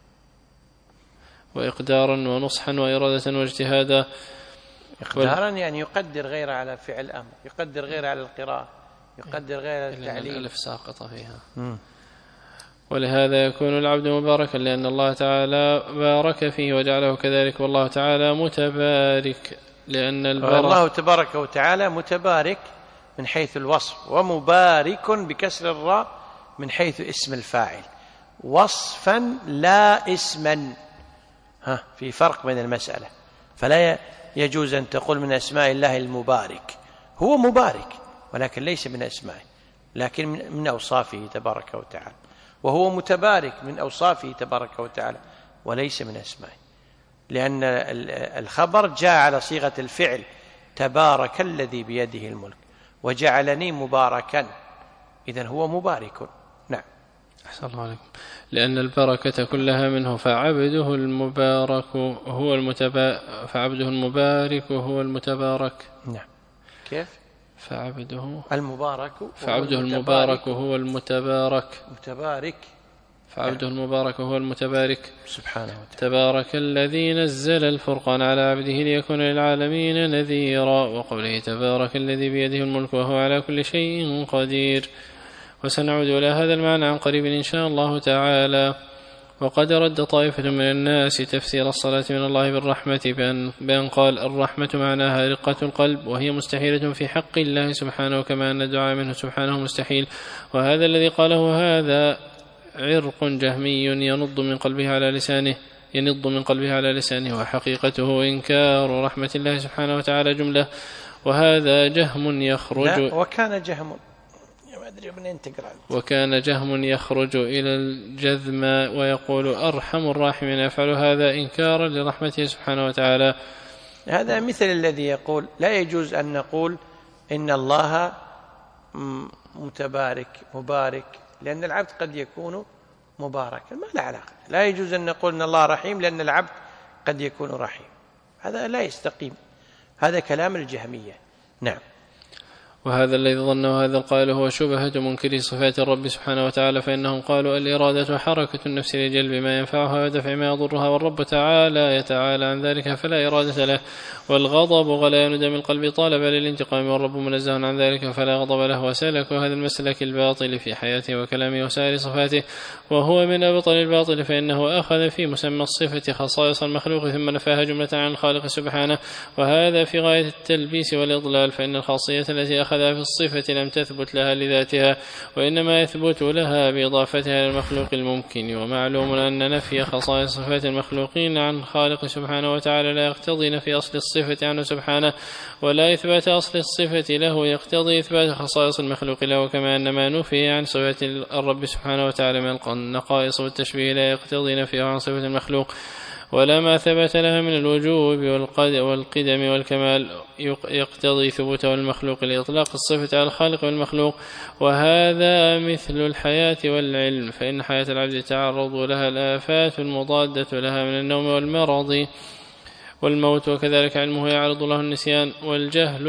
وإقدارا ونصحا وإرادة واجتهادا. إقدارا يعني يقدر غير على فعل أمر، يقدر غير على القراءة، يقدر غير على التعليم. الألف ساقطة فيها. ولهذا يكون العبد مباركا، لأن الله تعالى بارك فيه وجعله كذلك، والله تعالى متبارك، لأن الله تبارك وتعالى متبارك من حيث الوصف، ومبارك بكسر الراء من حيث اسم الفاعل، وصفا لا اسما. في فرق بين المسألة، فلا يجوز أن تقول من أسماء الله المبارك. هو مبارك ولكن ليس من أسمائه، لكن من أوصافه تبارك وتعالى. وهو متبارك من أوصافه تبارك وتعالى وليس من أسمائه، لأن الخبر جاء على صيغة الفعل: تبارك الذي بيده الملك وجعلني مباركا، إذن هو مبارك. نعم. أحسن الله عليكم. لأن البركة كلها منه، فعبده المبارك هو المتبارك. نعم. كيف؟ فعبده المبارك هو المتبارك. متبارك. فعبده المبارك هو المتبارك سبحانه وتعالى. تبارك الذي نزل الفرقان على عبده ليكون للعالمين نذيرا. وقوله: تبارك الذي بيده الملك وهو على كل شيء قدير. وسنعود إلى هذا المعنى عن قريب إن شاء الله تعالى. وقد رد طائفة من الناس تفسير الصلاة من الله بالرحمة بأن قال الرحمة معناها رقة القلب، وهي مستحيلة في حق الله سبحانه، كما أن الدعاء منه سبحانه مستحيل. وهذا الذي قاله هذا عرق جهمي ينض من قلبه على لسانه، وحقيقته إنكار رحمة الله سبحانه وتعالى جملة. وهذا جهم يخرج وكان جهم يخرج إلى الجذم ويقول أرحم الراحمين يفعل هذا إنكارا لرحمته سبحانه وتعالى. هذا مثل الذي يقول لا يجوز أن نقول إن الله مبارك، لأن العبد قد يكون مباركا، ما لا علاقة. لا يجوز أن نقول إن الله رحيم لأن العبد قد يكون رحيم، هذا لا يستقيم، هذا كلام الجهمية. نعم. وهذا الذي ظنه هذا القائل هو شبهة منكري صفات الرب سبحانه وتعالى، فإنهم قالوا الإرادة حركة النفس لجلب ما ينفعها ودفع ما يضرها، والرب تعالى يتعالى عن ذلك فلا إرادة له. والغضب غليان دم القلب طالب للانتقام، والرب منزه عن ذلك فلا غضب له. وسلك هذا المسلك الباطل في حياته وكلامه وسائر صفاته، وهو من أبطل الباطل، فإنه أخذ في مسمى الصفة خصائص المخلوق ثم نفاها جملة عن الخالق سبحانه، وهذا في غاية التلبيس والإضلال، فإن الخاصية التي أخذها في الصفة لم تثبت لها لذاتها، وإنما يثبت لها بإضافتها للمخلوق الممكن. ومعلوم أن نفي خصائص صفات المخلوقين عن الخالق سبحانه وتعالى لا يقتضي نفي أصل الصفة عنه سبحانه، ولا إثبات أصل الصفة له يقتضي إثبات خصائص المخلوق له، كما أن ما نفي عن صفات الرب سبحانه وتعالى من النقائص والتشبيه لا يقتضي نفيه عن صفة المخلوق، ولا ما ثبت لها من الوجوب والقدم والكمال يقتضي ثبوته المخلوق لإطلاق الصفة على الخالق والمخلوق. وهذا مثل الحياة والعلم، فإن حياة العبد تعرض لها الآفات المضادة لها من النوم والمرض والموت، وكذلك علمه يعرض له النسيان والجهل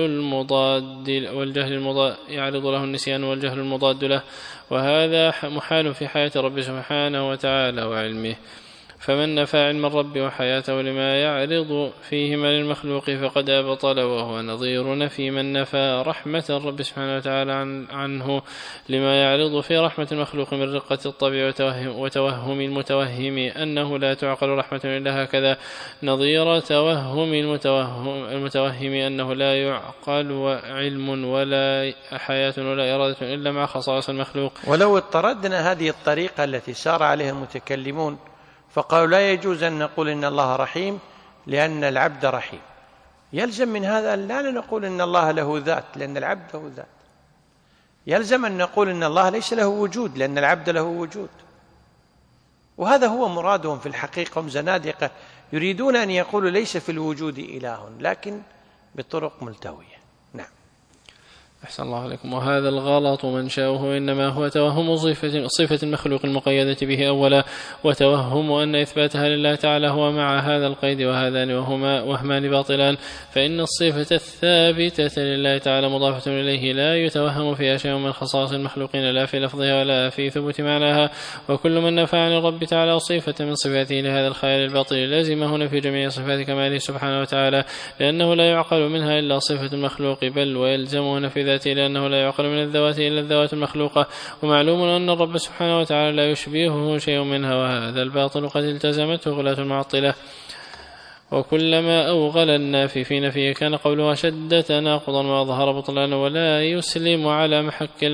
المضاد له، وهذا محال في حياة رب سبحانه وتعالى وعلمه. فمن نفى علم الرب وحياته لما يعرض فيهما للمخلوق فقد أبطل، وهو نظير نفي من نفى رحمة الرب سبحانه وتعالى عنه لما يعرض في رحمة المخلوق من رقة الطبع وتوهم المتوهم أنه لا تعقل رحمة إلا هكذا، نظير توهم المتوهم أنه لا يعقل علم ولا حياة ولا إرادة إلا مع خصائص المخلوق. ولو اضطردنا هذه الطريقة التي سار عليها المتكلمون فقالوا لا يجوز أن نقول إن الله رحيم لأن العبد رحيم، يلزم من هذا أن لا نقول إن الله له ذات لأن العبد له ذات، يلزم أن نقول إن الله ليس له وجود لأن العبد له وجود. وهذا هو مرادهم في الحقيقة، هم زنادقة يريدون أن يقولوا ليس في الوجود إله، لكن بطرق ملتوية. نعم. أحسن الله عليكم. وهذا الغلط منشأه إنما هو توهم صفة المخلوق المقيدة به أولا، وتوهم أن إثباتها لله تعالى هو مع هذا القيد، وهذان وهما وهمان باطلان، فإن الصفة الثابتة لله تعالى مضافة إليه لا يتوهم فيها شيء من خصائص المخلوقين لا في لفظها ولا في ثبوت معناها. وكل من نفى عن الرب تعالى صفة من صفاته لهذا الخيال الباطل لازمه نفي جميع صفات كماله سبحانه وتعالى، لأنه لا يعقل منها إلا صفة المخلوق، بل ويلزمه نفي لأنه لا يعقل من الذوات إلا الذوات المخلوقة. ومعلوم أن الرب سبحانه وتعالى لا يشبهه شيء منها، وهذا الباطل قد التزمته غلاة المعطلة. وكلما أوغل النافي في نفيه كان قوله أشد تناقضا وأظهر بطلانا، ولا يسلم على محك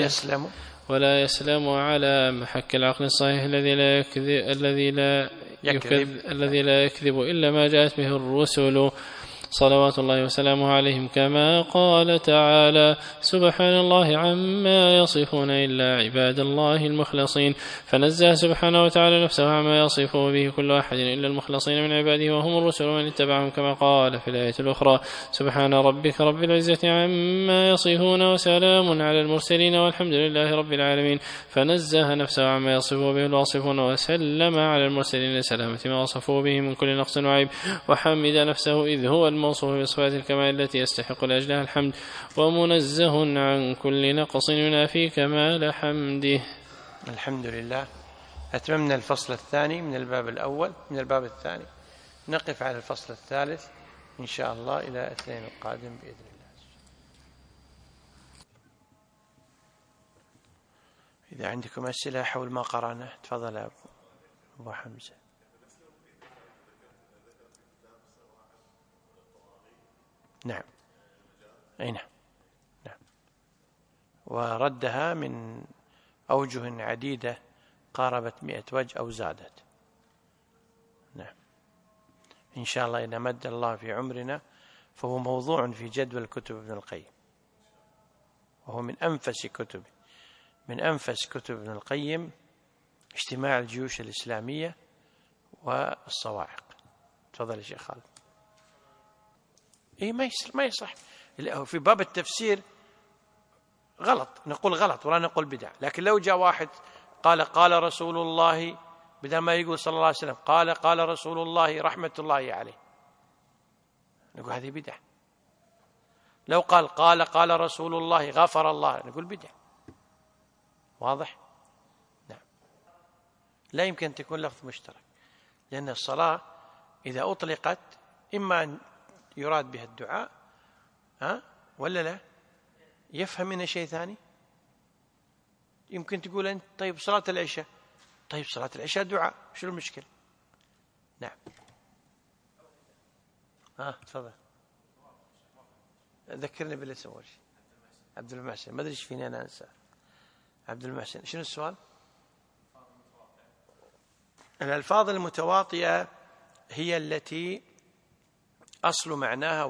العقل الصحيح الذي لا يكذب إلا ما جاءت به الرسل صلوات الله وسلامه عليهم، كما قال تعالى سبحان الله عما يصفون إلا عباد الله المخلصين، فنزه سبحانه وتعالى نفسه عما يصفه به كل أحد إلا المخلصين من عباده وهم الرسل ومن اتبعهم، كما قال في الآية الأخرى سبحان ربك رب العزة عما يصفون وسلام على المرسلين والحمد لله رب العالمين، فنزه نفسه عما يصفه به الواصفون وسلم على المرسلين لسلامة ما وصفوا به من كل نقص وعيب، وحمد نفسه إذ هو الموصوف بصفات الكمال التي يستحق لأجلها الحمد، ومنزه عن كل نقص ينافي كمال حمده. الحمد لله. أتممنا الفصل الثاني من الباب الأول من الباب الثاني، نقف على الفصل الثالث إن شاء الله إلى الاثنين القادم بإذن الله. إذا عندكم أسئلة حول ما قرأناه تفضل يا أبو. أبو حمزة. نعم، أي نعم، نعم. وردها من أوجه عديدة قاربت 100 وجه أو زادت. نعم، إن شاء الله إذا مد الله في عمرنا فهو موضوع في جدول كتب ابن القيم، وهو من أنفس كتب ابن القيم اجتماع الجيوش الإسلامية والصواعق. تفضل يا شيخ خالد. إيه ما يصح في باب التفسير غلط، نقول غلط ولا نقول بدع. لكن لو جاء واحد قال رسول الله، بدل ما يقول صلى الله عليه وسلم قال رسول الله رحمة الله عليه، نقول هذه بدع. لو قال رسول الله غفر الله، نقول بدع. واضح؟ نعم. لا يمكن أن تكون لفظ مشترك، لأن الصلاة إذا أطلقت إما أن يراد بها الدعاء ولا لا يفهم منها شيء ثاني. يمكن تقول أنت طيب صلاة العشاء، طيب صلاة العشاء دعاء، شو المشكلة؟ نعم. تفضل. ذكرني بالاسم أول شيء. عبد المحسن، ما أدري إيش فيني أنا أنسى. عبد المحسن، شنو السؤال؟ الألفاظ المتواطئة هي التي أصل معناها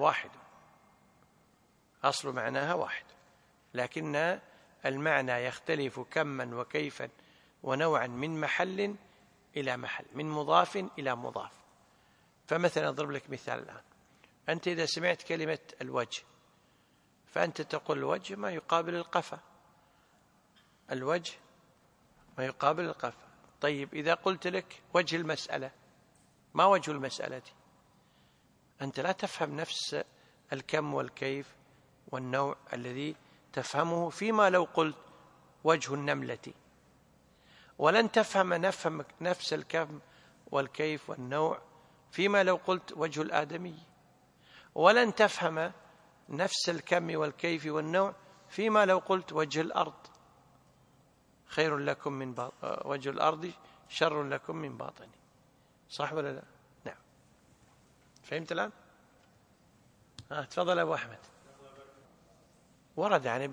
واحد، لكن المعنى يختلف كما وكيفا ونوعا من محل إلى محل، من مضاف إلى مضاف. فمثلا أضرب لك مثال الآن، أنت إذا سمعت كلمة الوجه فأنت تقول الوجه ما يقابل القفا، الوجه ما يقابل القفا. طيب إذا قلت لك وجه المسألة، ما وجه المسألة؟ أنت لا تفهم نفس الكم والكيف والنوع الذي تفهمه فيما لو قلت وجه النملة، ولن تفهم نفس الكم والكيف والنوع فيما لو قلت وجه الآدمي، ولن تفهم نفس الكم والكيف والنوع فيما لو قلت وجه الأرض خير لكم من وجه الأرض شر لكم من باطنه. صح ولا لا؟ نعم. فهمت الآن؟ تفضل أبو أحمد. ورد عن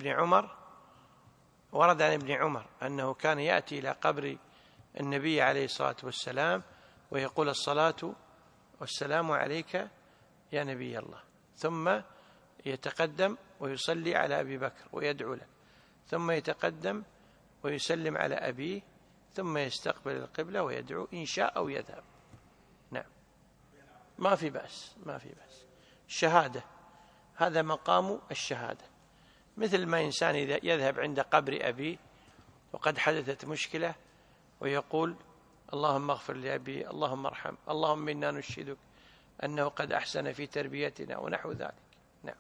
ابن عمر أنه كان يأتي إلى قبر النبي عليه الصلاة والسلام ويقول الصلاة والسلام عليك يا نبي الله، ثم يتقدم ويصلي على أبي بكر ويدعو له، ثم يتقدم ويسلم على أبيه، ثم يستقبل القبلة ويدعو إن شاء أو يذهب. نعم، ما في بأس. الشهادة هذا مقام الشهادة، مثل ما إنسان إذا يذهب عند قبر أبيه وقد حدثت مشكلة ويقول اللهم اغفر لأبي، اللهم ارحم، اللهم إنا نشهدك أنه قد أحسن في تربيتنا ونحو ذلك. نعم.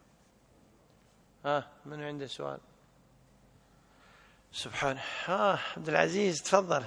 من عنده سؤال؟ سبحانه. عبد العزيز تفضل.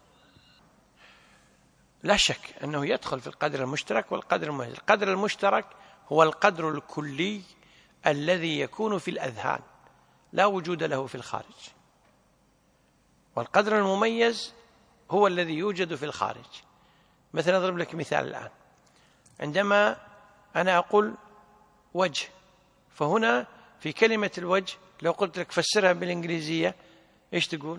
لا شك أنه يدخل في القدر المشترك والقدر المميز. القدر المشترك هو القدر الكلي الذي يكون في الأذهان لا وجود له في الخارج، والقدر المميز هو الذي يوجد في الخارج. مثلا أضرب لك مثال الآن، عندما أنا أقول وجه، فهنا في كلمة الوجه لو قلت لك فسرها بالإنجليزية إيش تقول؟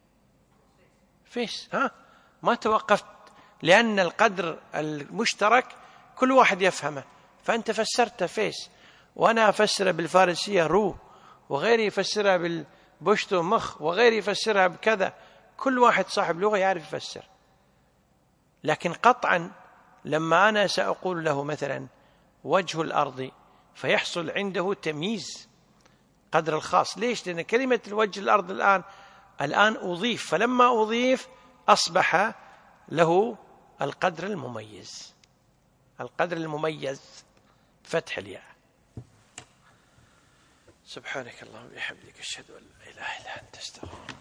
فيس. ما توقفت، لأن القدر المشترك كل واحد يفهمه، فأنت فسرت فيس، وأنا أفسرها بالفارسية رو، وغيري يفسرها بالبشتو مخ، وغيري يفسرها بكذا. كل واحد صاحب لغة يعرف يفسر. لكن قطعا لما أنا سأقول له مثلا وجه الأرض فيحصل عنده تمييز قدر الخاص. ليش؟ لأن كلمة الوجه الأرض الآن أضيف، فلما أضيف أصبح له القدر المميز فتح الياء. سبحانك اللهم وبحمدك أشهد أن لا إله إلا أنت أستغفرك.